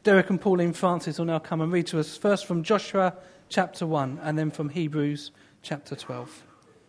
Derek and Pauline Francis will now come and read to us first from Joshua chapter 1 and then from Hebrews chapter 12.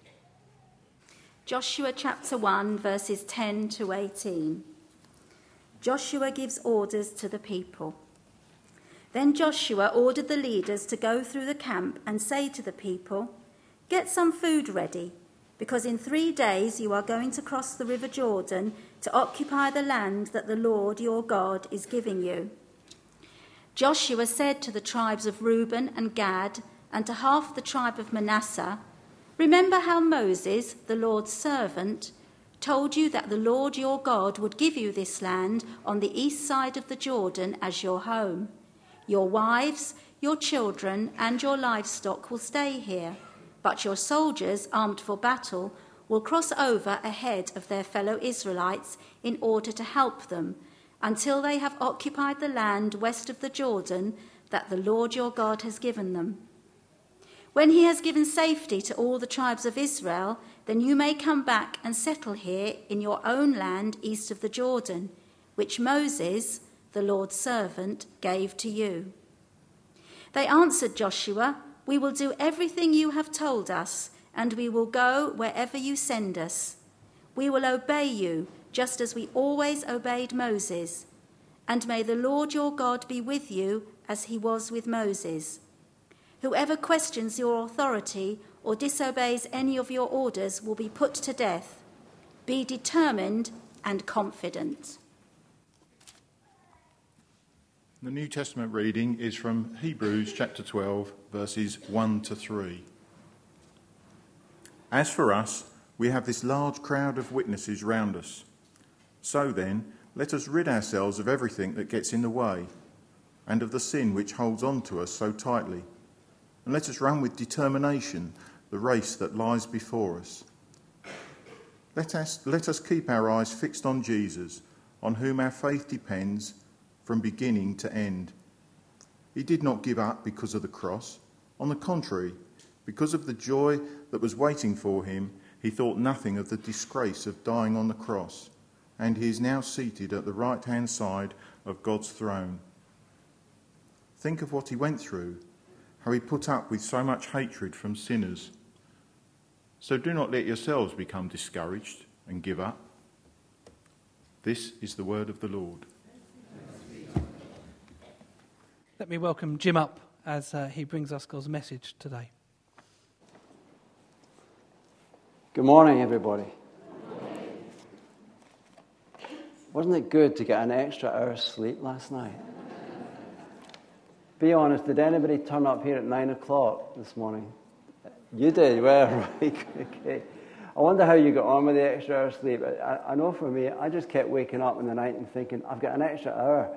Joshua chapter 1, verses 10 to 18. Joshua gives orders to the people. Then Joshua ordered the leaders to go through the camp and say to the people, "Get some food ready, because in 3 days you are going to cross the river Jordan to occupy the land that the Lord your God is giving you." Joshua said to the tribes of Reuben and Gad and to half the tribe of Manasseh, "Remember how Moses, the Lord's servant, told you that the Lord your God would give you this land on the east side of the Jordan as your home. Your wives, your children, and your livestock will stay here, but your soldiers, armed for battle, will cross over ahead of their fellow Israelites in order to help them, until they have occupied the land west of the Jordan that the Lord your God has given them. When he has given safety to all the tribes of Israel, then you may come back and settle here in your own land east of the Jordan, which Moses, the Lord's servant, gave to you." They answered Joshua, "We will do everything you have told us, and we will go wherever you send us. We will obey you, just as we always obeyed Moses. And may the Lord your God be with you as he was with Moses. Whoever questions your authority or disobeys any of your orders will be put to death. Be determined and confident." The New Testament reading is from Hebrews chapter 12, verses 1 to 3. As for us, we have this large crowd of witnesses round us. So then, let us rid ourselves of everything that gets in the way, and of the sin which holds on to us so tightly. And let us run with determination the race that lies before us. Let us keep our eyes fixed on Jesus, on whom our faith depends from beginning to end. He did not give up because of the cross. On the contrary, because of the joy that was waiting for him, he thought nothing of the disgrace of dying on the cross, and he is now seated at the right-hand side of God's throne. Think of what he went through, how he put up with so much hatred from sinners. So do not let yourselves become discouraged and give up. This is the word of the Lord. Let me welcome Jim up as he brings us God's message today. Good morning, everybody. Wasn't it good to get an extra hour's sleep last night? Be honest, did anybody turn up here at 9 o'clock this morning? You did, well, right, okay. I wonder how you got on with the extra hour's sleep. I know for me, I just kept waking up in the night and thinking, I've got an extra hour.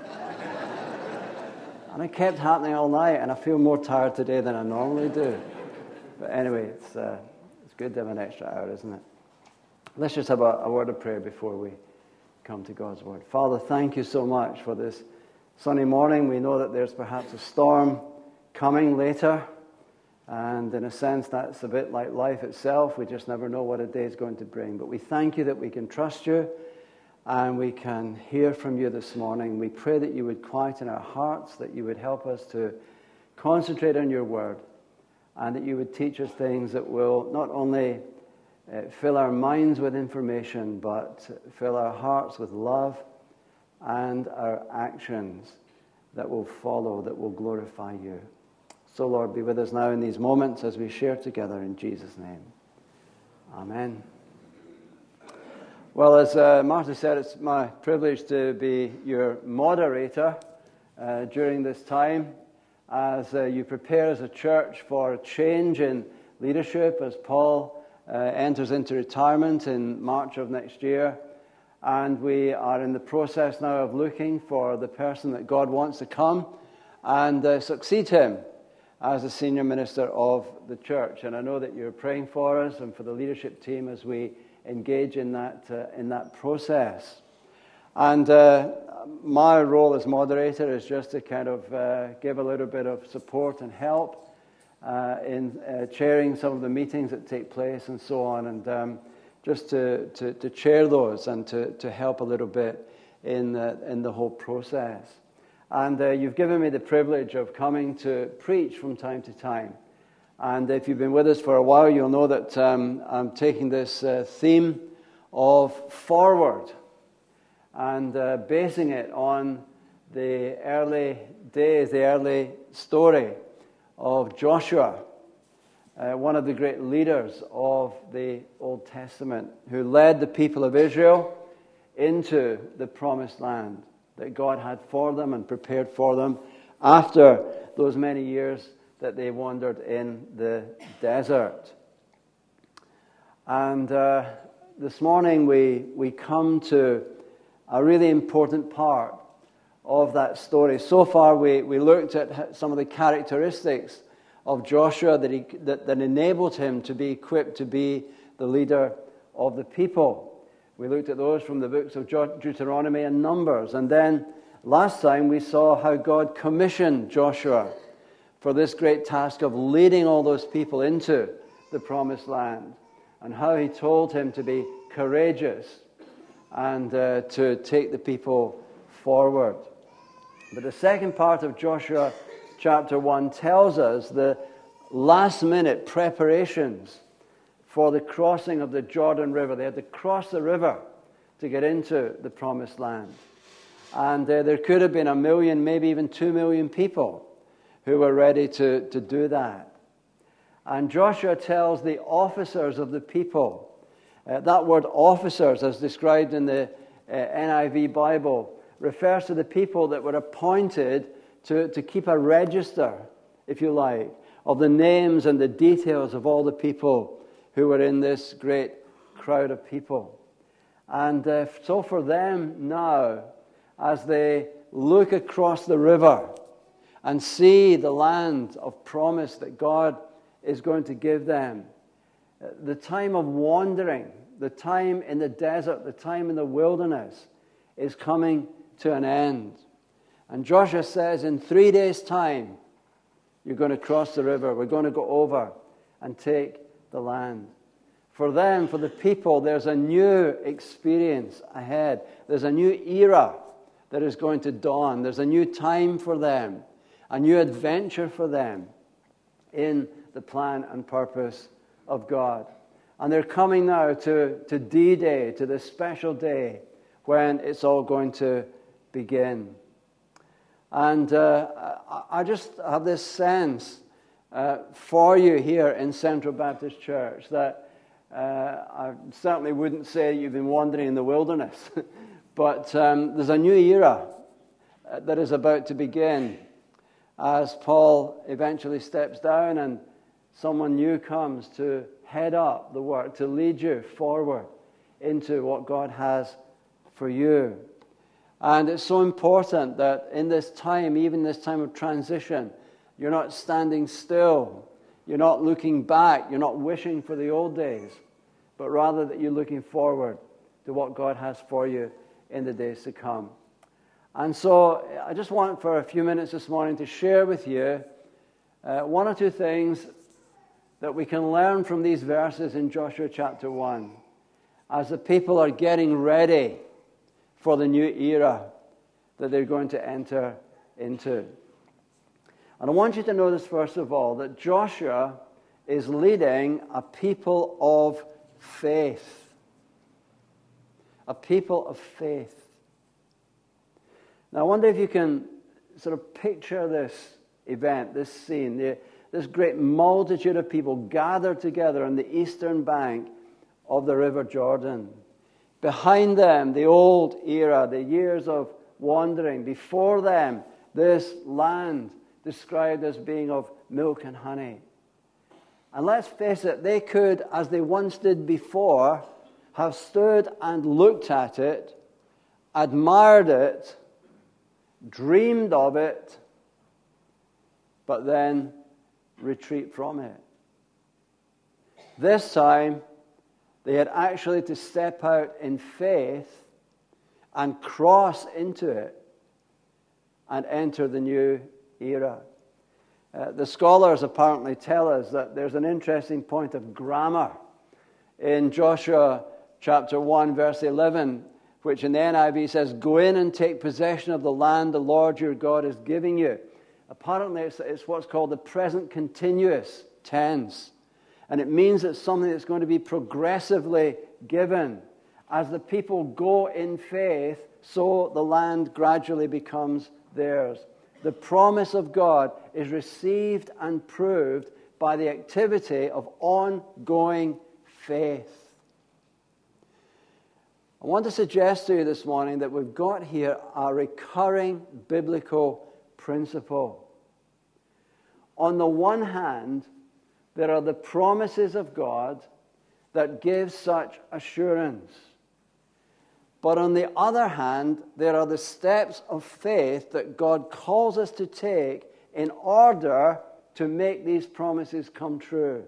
And it kept happening all night, and I feel more tired today than I normally do. But anyway, it's good to have an extra hour, isn't it? Let's just have a word of prayer before we come to God's word. Father, thank you so much for this sunny morning. We know that there's perhaps a storm coming later, and in a sense that's a bit like life itself. We just never know what a day is going to bring. But we thank you that we can trust you and we can hear from you this morning. We pray that you would quieten our hearts, that you would help us to concentrate on your word, and that you would teach us things that will not only fill our minds with information, but fill our hearts with love, and our actions that will follow, that will glorify you. So, Lord, be with us now in these moments as we share together in Jesus' name. Amen. Well, as Martha said, it's my privilege to be your moderator during this time as you prepare as a church for a change in leadership as Paul enters into retirement in March of next year. And we are in the process now of looking for the person that God wants to come and succeed him as the senior minister of the church. And I know that you're praying for us and for the leadership team as we engage in that process. And my role as moderator is just to kind of give a little bit of support and help in chairing some of the meetings that take place and so on, and just to chair those and to help a little bit in the whole process. And you've given me the privilege of coming to preach from time to time. And if you've been with us for a while, you'll know that I'm taking this theme of forward and basing it on the early days, the early story of Joshua, one of the great leaders of the Old Testament, who led the people of Israel into the promised land that God had for them and prepared for them after those many years that they wandered in the desert. And this morning we come to a really important part of that story. So far we looked at some of the characteristics of Joshua that enabled him to be equipped to be the leader of the people. We looked at those from the books of Deuteronomy and Numbers. And then last time we saw how God commissioned Joshua for this great task of leading all those people into the promised land, and how he told him to be courageous and to take the people forward. But the second part of Joshua chapter 1 tells us the last-minute preparations for the crossing of the Jordan River. They had to cross the river to get into the promised land. And there could have been 1 million, maybe even 2 million people who were ready to do that. And Joshua tells the officers of the people, that word officers, as described in the NIV Bible, refers to the people that were appointed to keep a register, if you like, of the names and the details of all the people who were in this great crowd of people. And so for them now, as they look across the river and see the land of promise that God is going to give them, the time of wandering, the time in the desert, the time in the wilderness is coming to an end. And Joshua says, in 3 days' time, you're going to cross the river. We're going to go over and take the land. For them, for the people, there's a new experience ahead. There's a new era that is going to dawn. There's a new time for them, a new adventure for them in the plan and purpose of God. And they're coming now to D-Day, to this special day when it's all going to begin. And I just have this sense for you here in Central Baptist Church that I certainly wouldn't say you've been wandering in the wilderness, but there's a new era that is about to begin as Paul eventually steps down and someone new comes to head up the work, to lead you forward into what God has for you. And it's so important that in this time, even this time of transition, you're not standing still. You're not looking back. You're not wishing for the old days, but rather that you're looking forward to what God has for you in the days to come. And so I just want for a few minutes this morning to share with you one or two things that we can learn from these verses in Joshua chapter 1 as the people are getting ready for the new era that they're going to enter into. And I want you to notice, first of all, that Joshua is leading a people of faith. A people of faith. Now, I wonder if you can sort of picture this event, this scene, this great multitude of people gathered together on the eastern bank of the River Jordan. Behind them, the old era, the years of wandering. Before them, this land described as being of milk and honey. And let's face it, they could, as they once did before, have stood and looked at it, admired it, dreamed of it, but then retreat from it. This time, they had actually to step out in faith and cross into it and enter the new era. The scholars apparently tell us that there's an interesting point of grammar in Joshua chapter 1, verse 11, which in the NIV says, "Go in and take possession of the land the Lord your God is giving you." Apparently, it's what's called the present continuous tense. And it means it's something that's going to be progressively given. As the people go in faith, so the land gradually becomes theirs. The promise of God is received and proved by the activity of ongoing faith. I want to suggest to you this morning that we've got here a recurring biblical principle. On the one hand, there are the promises of God that give such assurance. But on the other hand, there are the steps of faith that God calls us to take in order to make these promises come true.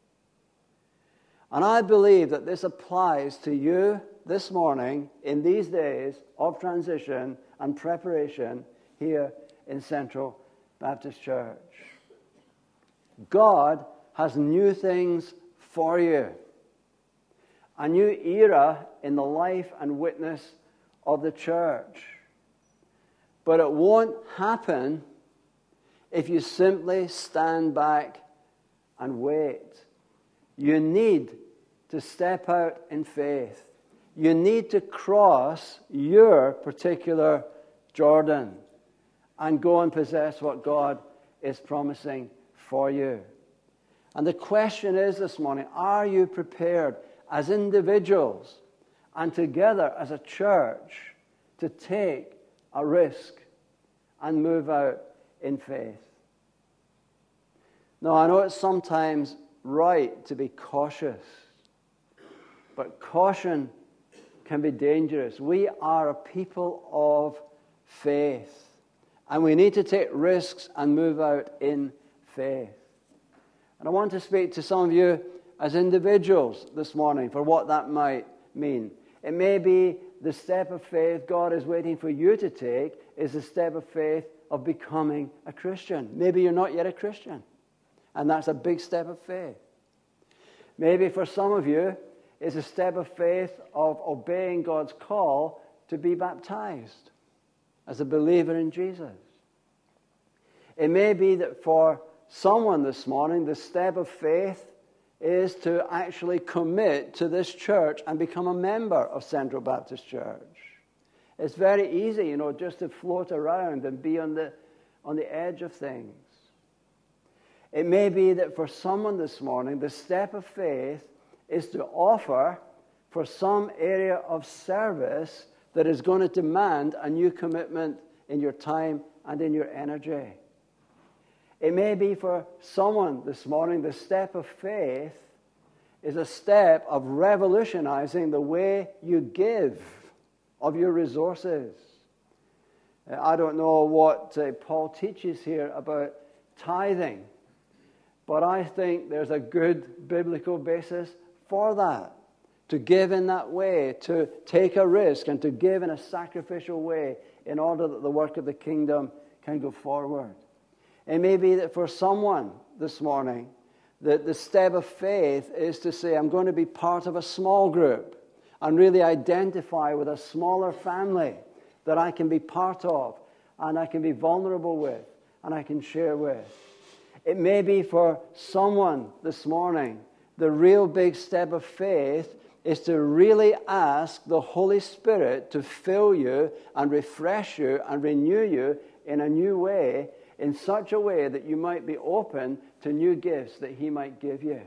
And I believe that this applies to you this morning in these days of transition and preparation here in Central Baptist Church. God has new things for you. A new era in the life and witness of the church. But it won't happen if you simply stand back and wait. You need to step out in faith. You need to cross your particular Jordan and go and possess what God is promising for you. And the question is this morning, are you prepared as individuals and together as a church to take a risk and move out in faith? Now, I know it's sometimes right to be cautious, but caution can be dangerous. We are a people of faith, and we need to take risks and move out in faith. And I want to speak to some of you as individuals this morning for what that might mean. It may be the step of faith God is waiting for you to take is the step of faith of becoming a Christian. Maybe you're not yet a Christian, and that's a big step of faith. Maybe for some of you, it's a step of faith of obeying God's call to be baptized as a believer in Jesus. It may be that for someone this morning, the step of faith is to actually commit to this church and become a member of Central Baptist Church. It's very easy, just to float around and be on the edge of things. It may be that for someone this morning, the step of faith is to offer for some area of service that is going to demand a new commitment in your time and in your energy. It may be for someone this morning, the step of faith is a step of revolutionizing the way you give of your resources. I don't know what Paul teaches here about tithing, but I think there's a good biblical basis for that. To give in that way, to take a risk, and to give in a sacrificial way in order that the work of the kingdom can go forward. It may be that for someone this morning, that the step of faith is to say, I'm going to be part of a small group and really identify with a smaller family that I can be part of and I can be vulnerable with and I can share with. It may be for someone this morning, the real big step of faith is to really ask the Holy Spirit to fill you and refresh you and renew you in a new way, in such a way that you might be open to new gifts that He might give you.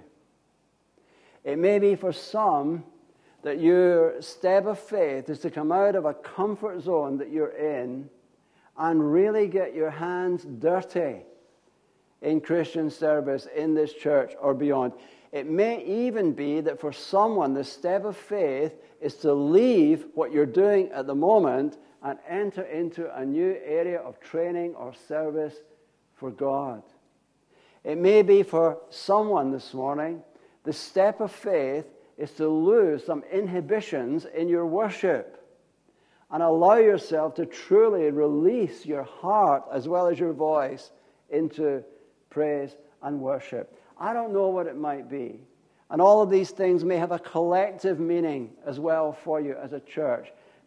It may be for some that your step of faith is to come out of a comfort zone that you're in and really get your hands dirty in Christian service in this church or beyond. It may even be that for someone the step of faith is to leave what you're doing at the moment and enter into a new area of training or service for God. It may be for someone this morning, the step of faith is to lose some inhibitions in your worship and allow yourself to truly release your heart as well as your voice into praise and worship. I don't know what it might be. And all of these things may have a collective meaning as well for you as a church.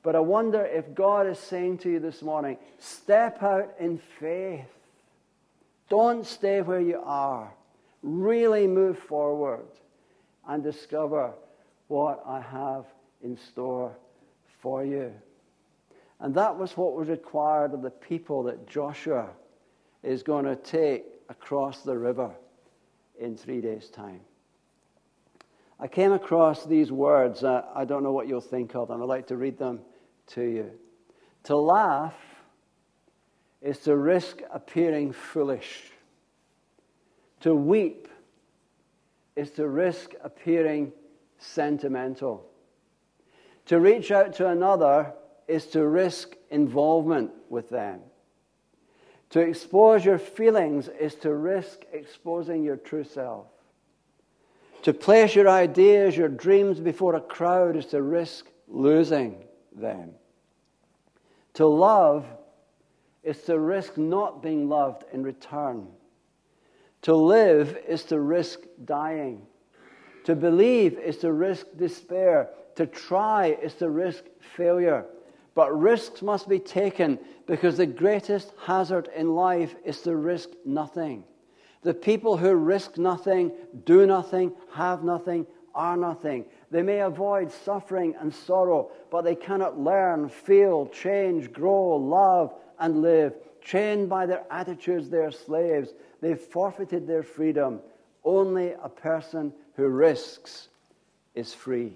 But I wonder if God is saying to you this morning, step out in faith. Don't stay where you are. Really move forward and discover what I have in store for you. And that was what was required of the people that Joshua is going to take across the river in 3 days' time. I came across these words. I don't know what you'll think of them. I'd like to read them to you. To laugh is to risk appearing foolish. To weep is to risk appearing sentimental. To reach out to another is to risk involvement with them. To expose your feelings is to risk exposing your true self. To place your ideas, your dreams before a crowd is to risk losing them. To love is to risk not being loved in return. To live is to risk dying. To believe is to risk despair. To try is to risk failure. But risks must be taken because the greatest hazard in life is to risk nothing. The people who risk nothing, do nothing, have nothing, are nothing. They may avoid suffering and sorrow, but they cannot learn, feel, change, grow, love, and live. Chained by their attitudes, they are slaves. They've forfeited their freedom. Only a person who risks is free.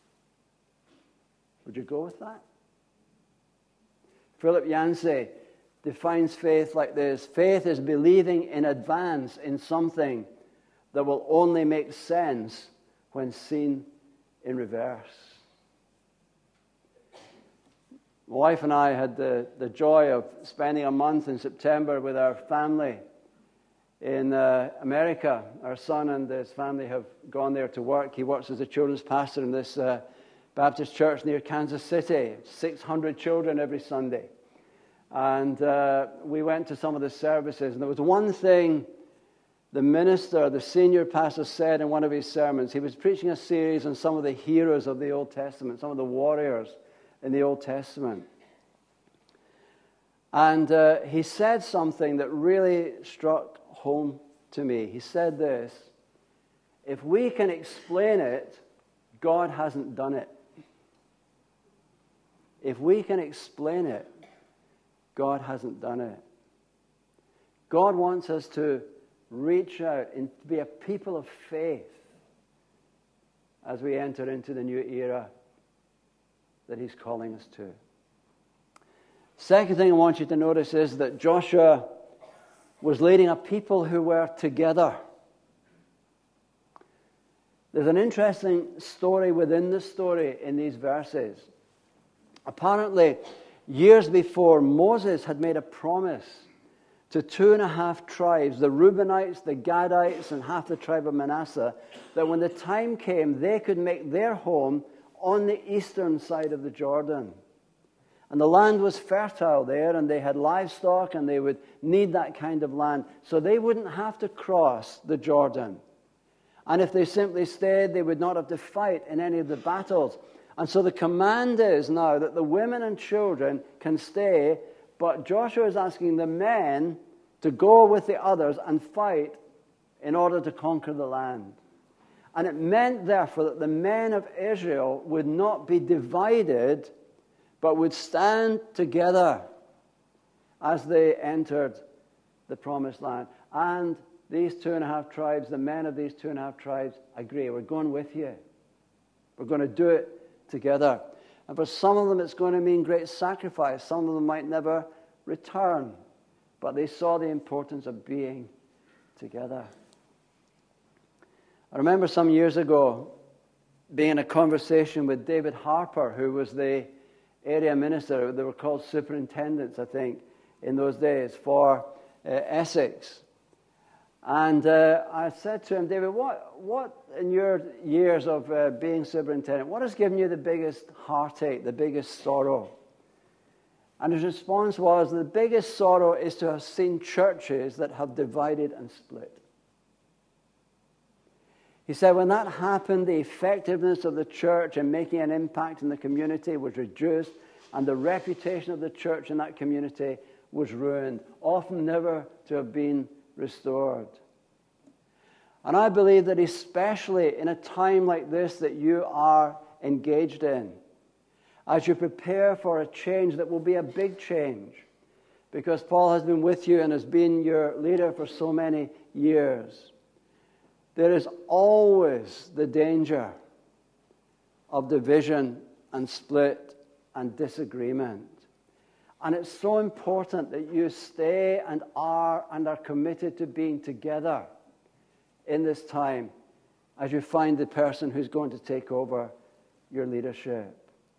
Would you go with that? Philip Yancey defines faith like this. Faith is believing in advance in something that will only make sense when seen in reverse. My wife and I had the joy of spending a month in September with our family in America. Our son and his family have gone there to work. He works as a children's pastor in this Baptist church near Kansas City. 600 children every Sunday. And we went to some of the services. And there was one thing the minister, the senior pastor, said in one of his sermons. He was preaching a series on some of the heroes of the Old Testament, some of the warriors in the Old Testament. And he said something that really struck home to me. He said this: if we can explain it, God hasn't done it. If we can explain it, God hasn't done it. God wants us to reach out and to be a people of faith as we enter into the new era that He's calling us to. Second thing I want you to notice is that Joshua was leading a people who were together. There's an interesting story within the story in these verses. Apparently, years before, Moses had made a promise to 2.5 tribes, the Reubenites, the Gadites, and half the tribe of Manasseh, that when the time came, they could make their home on the eastern side of the Jordan. And the land was fertile there, and they had livestock, and they would need that kind of land. So they wouldn't have to cross the Jordan. And if they simply stayed, they would not have to fight in any of the battles. And so the command is now that the women and children can stay, but Joshua is asking the men to go with the others and fight in order to conquer the land. And it meant, therefore, that the men of Israel would not be divided, but would stand together as they entered the promised land. And these 2.5 tribes, the men of these 2.5 tribes, agree. We're going with you. We're going to do it together. And for some of them, it's going to mean great sacrifice. Some of them might never return. But they saw the importance of being together. I remember some years ago being in a conversation with David Harper, who was the area minister. They were called superintendents, I think, in those days for Essex. And I said to him, David, what in your years of being superintendent, what has given you the biggest heartache, the biggest sorrow? And his response was, the biggest sorrow is to have seen churches that have divided and split. He said when that happened, the effectiveness of the church in making an impact in the community was reduced. and the reputation of the church in that community was ruined, often never to have been restored. And I believe that especially in a time like this that you are engaged in, as you prepare for a change that will be a big change, because Paul has been with you and has been your leader for so many years, there is always the danger of division and split and disagreement. And it's so important that you stay and are committed to being together in this time as you find the person who's going to take over your leadership.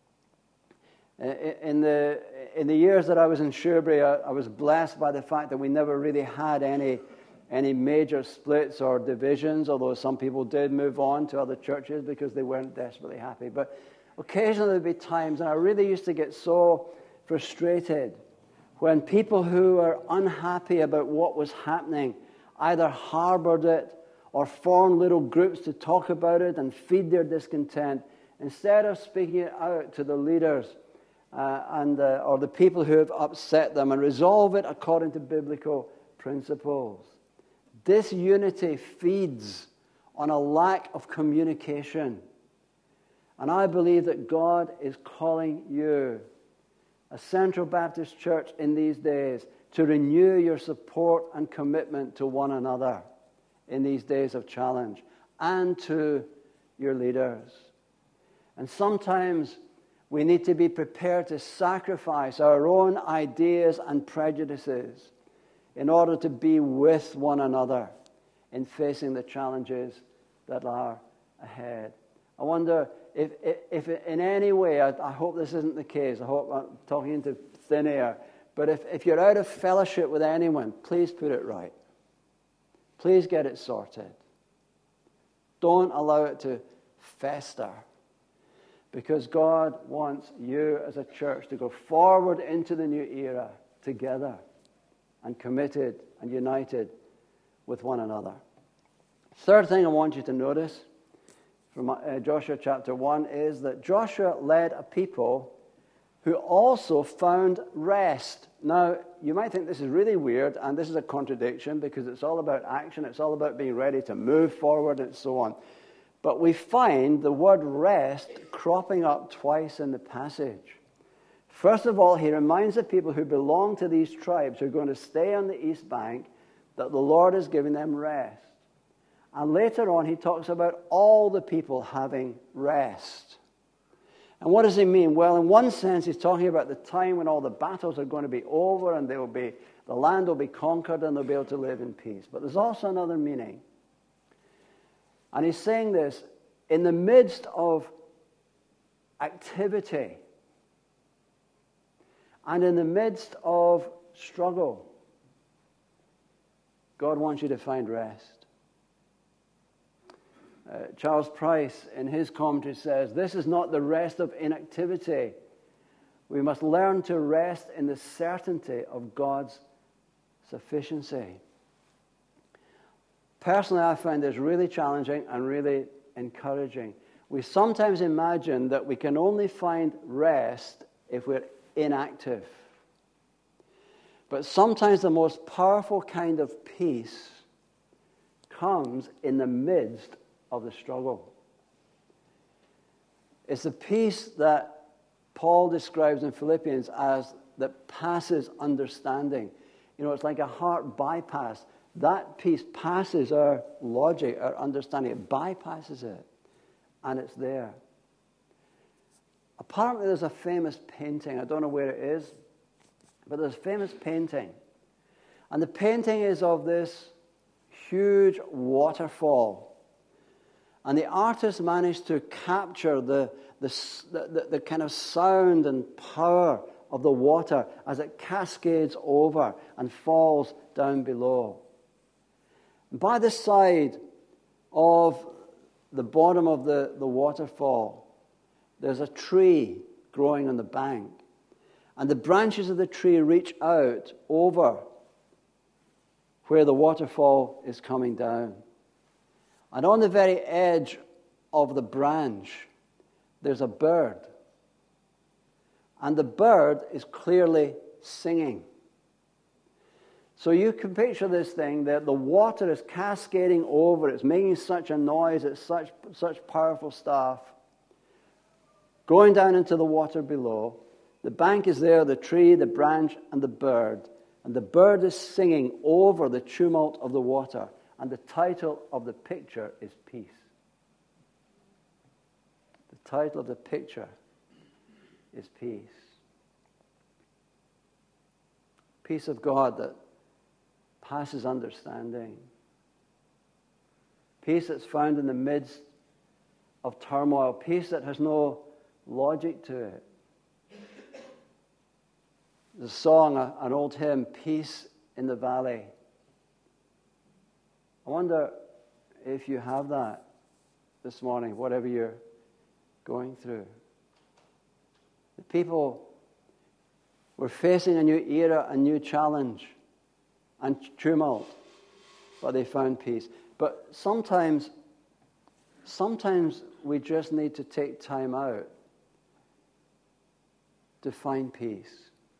In the years that I was in Shrewsbury, I was blessed by the fact that we never really had any major splits or divisions, although some people did move on to other churches because they weren't desperately happy. But occasionally there'd be times, and I really used to get so frustrated when people who were unhappy about what was happening either harbored it or formed little groups to talk about it and feed their discontent, instead of speaking it out to the leaders or the people who have upset them and resolve it according to biblical principles. Disunity feeds on a lack of communication. And I believe that God is calling you, a Central Baptist Church in these days, to renew your support and commitment to one another in these days of challenge, and to your leaders. And sometimes we need to be prepared to sacrifice our own ideas and prejudices in order to be with one another in facing the challenges that are ahead. I wonder if in any way, I hope this isn't the case, I hope I'm talking into thin air, but if you're out of fellowship with anyone, please put it right. Please get it sorted. Don't allow it to fester, because God wants you as a church to go forward into the new era together and committed and united with one another. Third thing I want you to notice from Joshua chapter 1 is that Joshua led a people who also found rest. Now, you might think this is really weird, and this is a contradiction because it's all about action, it's all about being ready to move forward and so on. But we find the word rest cropping up twice in the passage. First of all, he reminds the people who belong to these tribes who are going to stay on the east bank that the Lord is giving them rest. And later on, he talks about all the people having rest. And what does he mean? Well, in one sense, he's talking about the time when all the battles are going to be over and the land will be conquered and they'll be able to live in peace. But there's also another meaning. And he's saying this in the midst of activity and in the midst of struggle. God wants you to find rest. Charles Price, in his commentary, says, this is not the rest of inactivity. We must learn to rest in the certainty of God's sufficiency. Personally, I find this really challenging and really encouraging. We sometimes imagine that we can only find rest if we're inactive. But sometimes the most powerful kind of peace comes in the midst of the struggle. It's the peace that Paul describes in Philippians as that passes understanding. You know, it's like a heart bypass. That peace passes our logic, our understanding. It bypasses it, and it's there. Apparently there's a famous painting. I don't know where it is, but there's a famous painting. And the painting is of this huge waterfall. And the artist managed to capture the kind of sound and power of the water as it cascades over and falls down below. By the side of the bottom of the waterfall, there's a tree growing on the bank. And the branches of the tree reach out over where the waterfall is coming down. And on the very edge of the branch, there's a bird. And the bird is clearly singing. So you can picture this thing that the water is cascading over. It's making such a noise. It's such powerful stuff. Going down into the water below. The bank is there, the tree, the branch, and the bird. And the bird is singing over the tumult of the water. And the title of the picture is Peace. The title of the picture is Peace. Peace of God that passes understanding. Peace that's found in the midst of turmoil. Peace that has no logic to it. The song, an old hymn, Peace in the Valley. I wonder if you have that this morning, whatever you're going through. The people were facing a new era, a new challenge and tumult, but they found peace. But sometimes we just need to take time out to find peace.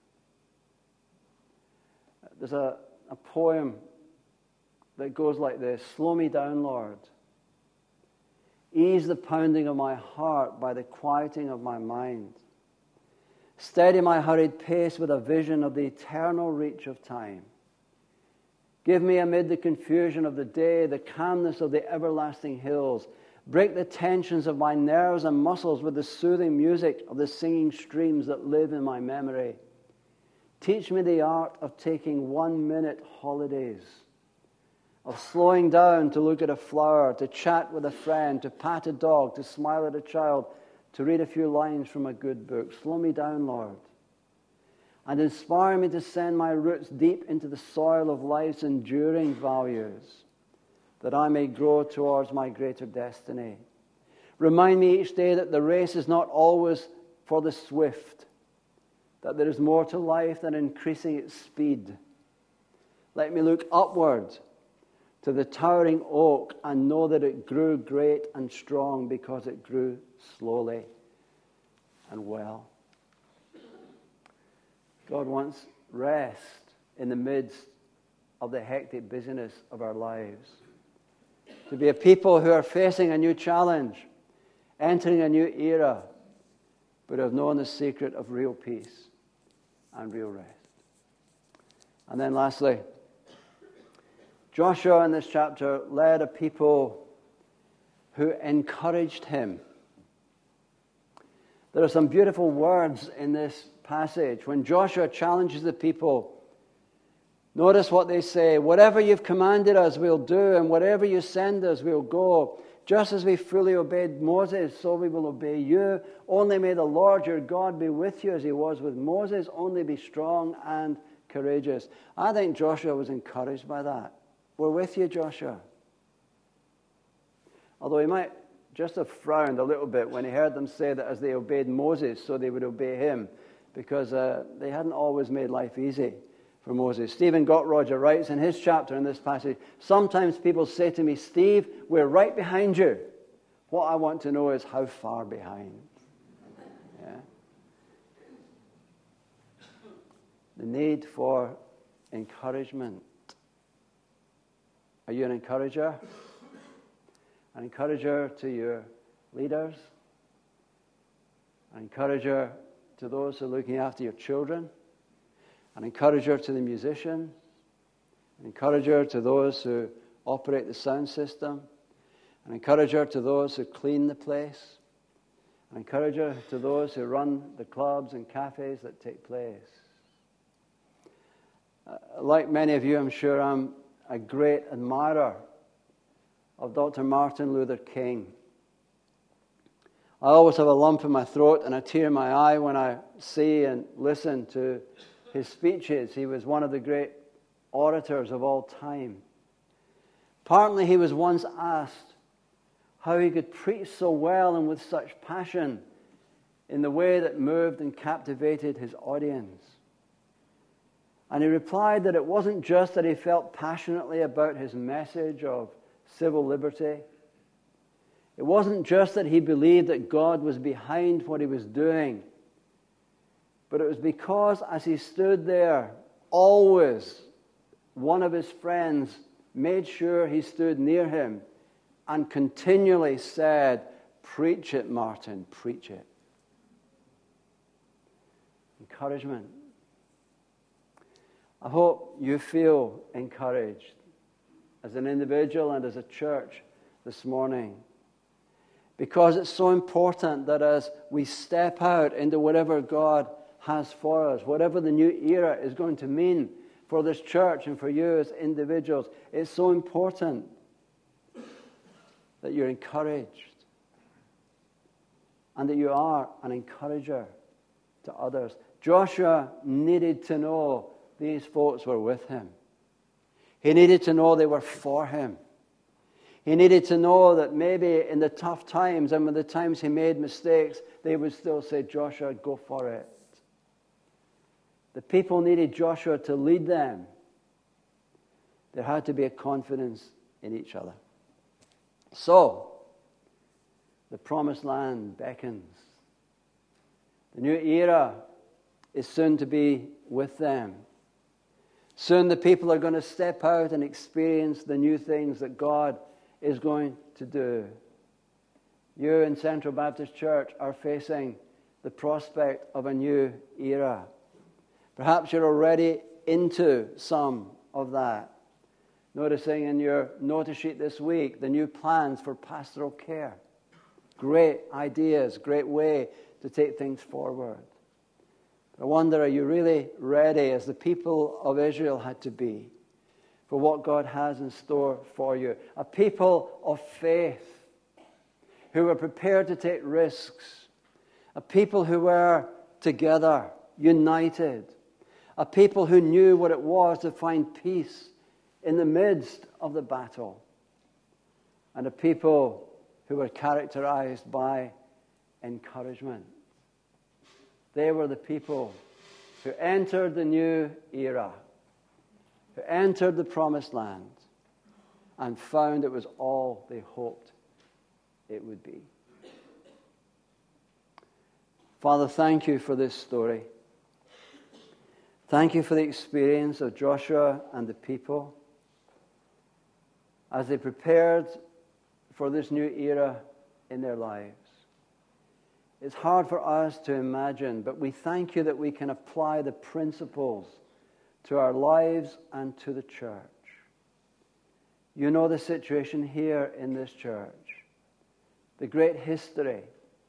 There's a poem that goes like this: slow me down, Lord. Ease the pounding of my heart by the quieting of my mind. Steady my hurried pace with a vision of the eternal reach of time. Give me amid the confusion of the day the calmness of the everlasting hills. Break the tensions of my nerves and muscles with the soothing music of the singing streams that live in my memory. Teach me the art of taking 1-minute holidays, of slowing down to look at a flower, to chat with a friend, to pat a dog, to smile at a child, to read a few lines from a good book. Slow me down, Lord, and inspire me to send my roots deep into the soil of life's enduring values, that I may grow towards my greater destiny. Remind me each day that the race is not always for the swift, that there is more to life than increasing its speed. Let me look upward to the towering oak and know that it grew great and strong because it grew slowly and well. God wants rest in the midst of the hectic busyness of our lives. To be a people who are facing a new challenge, entering a new era, but have known the secret of real peace and real rest. And then lastly, Joshua in this chapter led a people who encouraged him. There are some beautiful words in this passage. When Joshua challenges the people, notice what they say: whatever you've commanded us, we'll do, and whatever you send us, we'll go. Just as we fully obeyed Moses, so we will obey you. Only may the Lord your God be with you as he was with Moses. Only be strong and courageous. I think Joshua was encouraged by that. We're with you, Joshua. Although he might just have frowned a little bit when he heard them say that as they obeyed Moses, so they would obey him, because they hadn't always made life easy for Moses. Stephen Gottrodger writes in his chapter in this passage, sometimes people say to me, Steve, we're right behind you. What I want to know is how far behind. Yeah. The need for encouragement. Are you an encourager? An encourager to your leaders? An encourager to those who are looking after your children? An encourager to the musicians? An encourager to those who operate the sound system? An encourager to those who clean the place? An encourager to those who run the clubs and cafes that take place? Like many of you, I'm sure I'm a great admirer of Dr. Martin Luther King. I always have a lump in my throat and a tear in my eye when I see and listen to his speeches. He was one of the great orators of all time. Apparently, he was once asked how he could preach so well and with such passion in the way that moved and captivated his audience. And he replied that it wasn't just that he felt passionately about his message of civil liberty. It wasn't just that he believed that God was behind what he was doing. But it was because as he stood there, always one of his friends made sure he stood near him and continually said, "Preach it, Martin, preach it." Encouragement. I hope you feel encouraged as an individual and as a church this morning, because it's so important that as we step out into whatever God has for us, whatever the new era is going to mean for this church and for you as individuals, it's so important that you're encouraged and that you are an encourager to others. Joshua needed to know these folks were with him. He needed to know they were for him. He needed to know that maybe in the tough times and when the times he made mistakes, they would still say, "Joshua, go for it." The people needed Joshua to lead them. There had to be a confidence in each other. So, the promised land beckons. The new era is soon to be with them. Soon the people are going to step out and experience the new things that God is going to do. You in Central Baptist Church are facing the prospect of a new era. Perhaps you're already into some of that. Noticing in your notice sheet this week the new plans for pastoral care. Great ideas, great way to take things forward. I wonder, are you really ready, as the people of Israel had to be, for what God has in store for you? A people of faith who were prepared to take risks. A people who were together, united. A people who knew what it was to find peace in the midst of the battle. And a people who were characterized by encouragement. They were the people who entered the new era, who entered the promised land, and found it was all they hoped it would be. Father, thank you for this story. Thank you for the experience of Joshua and the people as they prepared for this new era in their lives. It's hard for us to imagine, but we thank you that we can apply the principles to our lives and to the church. You know the situation here in this church, the great history,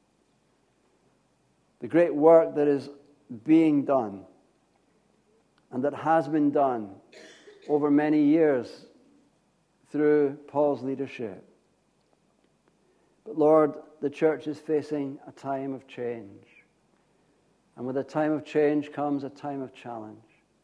the great work that is being done and that has been done over many years through Paul's leadership. But Lord, the church is facing a time of change. And with a time of change comes a time of challenge.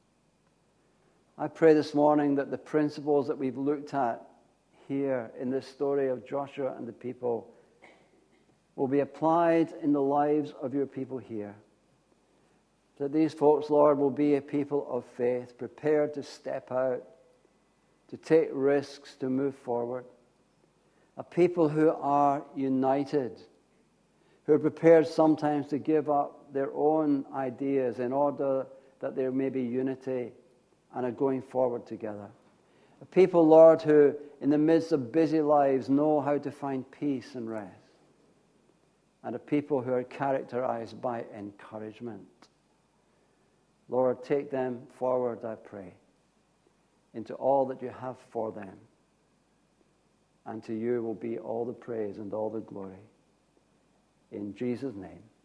I pray this morning that the principles that we've looked at here in this story of Joshua and the people will be applied in the lives of your people here. That these folks, Lord, will be a people of faith, prepared to step out, to take risks, to move forward. A people who are united, who are prepared sometimes to give up their own ideas in order that there may be unity and are going forward together. A people, Lord, who in the midst of busy lives know how to find peace and rest. And a people who are characterized by encouragement. Lord, take them forward, I pray, into all that you have for them. And to you will be all the praise and all the glory. In Jesus' name.